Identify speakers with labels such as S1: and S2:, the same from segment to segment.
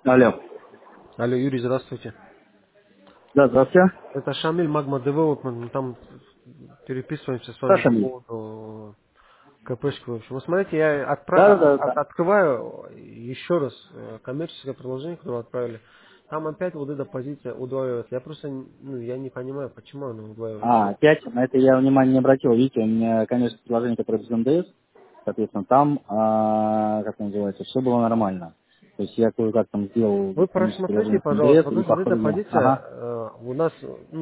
S1: Алло.
S2: Алло, Юрий, здравствуйте.
S1: Да, здравствуйте.
S2: Это Шамиль, Magma Development. Мы там переписываемся с вами по
S1: Саша Ми.
S2: поводу КПшки. В общем, вы смотрите, я
S1: Да, да, да, да.
S2: открываю еще раз коммерческое предложение, которое вы отправили. Там опять вот эта позиция удваивается. Я просто я не понимаю, почему она удваивается.
S1: Опять, на это я внимания не обратил. Видите, у меня, конечно, предложение, которое без НДС, соответственно, там, как это называется, все было нормально. То есть я кое-как там сделал
S2: Вы
S1: коммерческое
S2: просмотрите,
S1: предложение с
S2: пожалуйста,
S1: НДС, и
S2: потому
S1: по
S2: что вот эта
S1: ходу дня.
S2: позиция
S1: Ага.
S2: у нас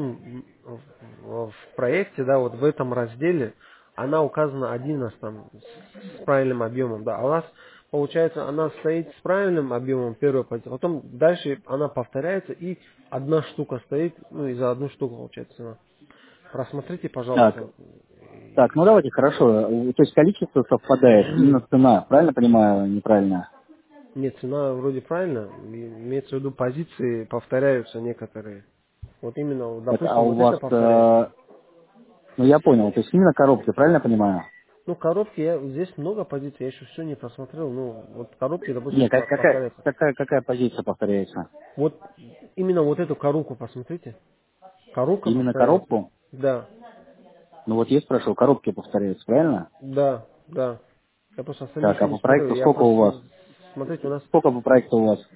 S2: в проекте, да, вот в этом разделе, она указана 11 там с правильным объемом, да, а у нас получается она стоит с правильным объемом первой позиции, потом дальше она повторяется и одна штука стоит, ну и за одну штуку получается цена. Просмотрите,
S1: Так,
S2: пожалуйста.
S1: так, ну давайте, хорошо. То есть количество совпадает, именно цена. Правильно понимаю, неправильно?
S2: Нет, цена вроде правильно, имеется в виду позиции повторяются некоторые. Вот именно, вот,
S1: Так, а
S2: допустим,
S1: у
S2: вот это
S1: вас,
S2: повторяется.
S1: ну я понял, то есть именно коробки, правильно понимаю?
S2: Ну, коробки, здесь много позиций, я еще все не просмотрел. Ну, вот коробки, допустим,
S1: Нет, какая,
S2: повторяются.
S1: какая позиция повторяется?
S2: Вот именно вот эту коробку посмотрите. Коробка
S1: Именно
S2: повторяется.
S1: коробку?
S2: Да,
S1: Ну вот я спрашивал, коробки повторяются, правильно?
S2: да, да. Я просто остальные
S1: Так,
S2: еще
S1: а
S2: не
S1: по
S2: смотрел.
S1: проекту
S2: Я
S1: сколько у вас?
S2: просто, смотрите, у нас
S1: Сколько по проекту у вас?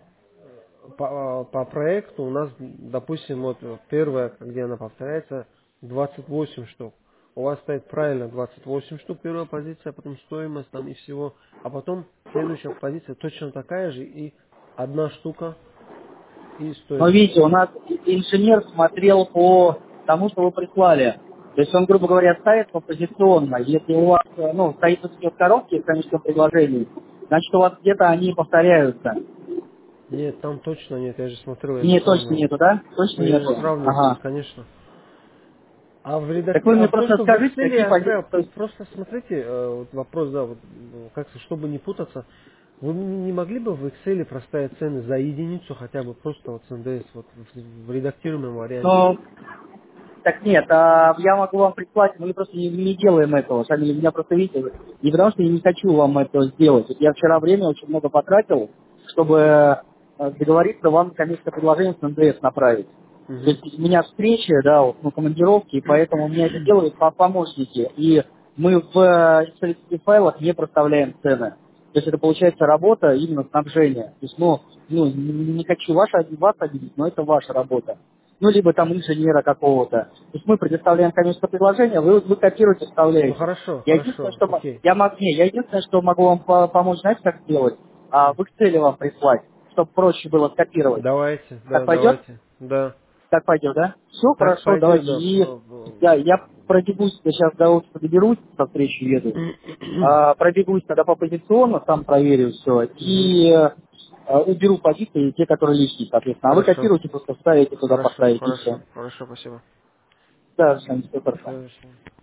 S2: по проекту у нас, допустим, вот первая, где она повторяется, 28 штук. У вас стоит правильно 28 штук, первая позиция, потом стоимость там и всего. А потом следующая позиция точно такая же и одна штука и
S1: Ну,
S2: стоимость.
S1: видите, у нас инженер смотрел по тому, что вы прислали. То есть он, грубо говоря, ставит по позиционно. Если у вас, ну, стоит вот эти вот коробки в конечном предложении, значит, у вас где-то они повторяются.
S2: Нет, там точно нет, я же смотрел, я же
S1: Нет, точно
S2: сравнивал.
S1: нету, да? Точно
S2: Ну, я
S1: нету?
S2: же сравнивал,
S1: Ага.
S2: конечно. А
S1: Так вы мне
S2: то,
S1: просто
S2: что в
S1: скажите,
S2: Excel
S1: какие
S2: я
S1: позиции...
S2: отправил,
S1: То есть,
S2: просто смотрите, вот вопрос, да, вот, как чтобы не путаться, вы не могли бы в Excel проставить цены за единицу хотя бы просто вот с НДС, вот в редактируемом варианте?
S1: ну, так нет, я могу вам прислать, мы просто не делаем этого, сами меня просто видите, не потому что я не хочу вам это сделать. Вот я вчера время очень много потратил, чтобы договориться вам наконец-то предложение с НДС направить. То
S2: Угу.
S1: есть у меня встречи, да, вот, ну, командировки, и поэтому у меня это делают помощники. И мы в Excel файлах не проставляем цены. То есть это получается работа именно снабжения. То есть, не хочу вас обидеть, но это ваша работа. Ну, либо там инженера какого-то. То есть мы предоставляем коммерческое предложение, вы копируете,
S2: Ну
S1: вставляете.
S2: хорошо,
S1: Я единственное,
S2: хорошо,
S1: что
S2: окей.
S1: я единственное, что могу вам помочь, знаете, как сделать? В Excel вам прислать, чтобы проще было скопировать.
S2: Давайте,
S1: Так
S2: да,
S1: пойдет?
S2: давайте, да.
S1: Так пойдет, да? Все,
S2: Так
S1: хорошо,
S2: пойдет,
S1: давайте.
S2: да.
S1: И я пробегусь, я сейчас до офиса доберусь, со встречи еду. Пробегусь тогда по позиционно, сам проверю все.
S2: Мгм.
S1: И уберу позиции, те, которые лишние, соответственно. А вы
S2: Хорошо,
S1: копируете, просто ставите туда,
S2: хорошо,
S1: поставите и все.
S2: хорошо, хорошо, спасибо.
S1: Да, все хорошо.
S2: Все,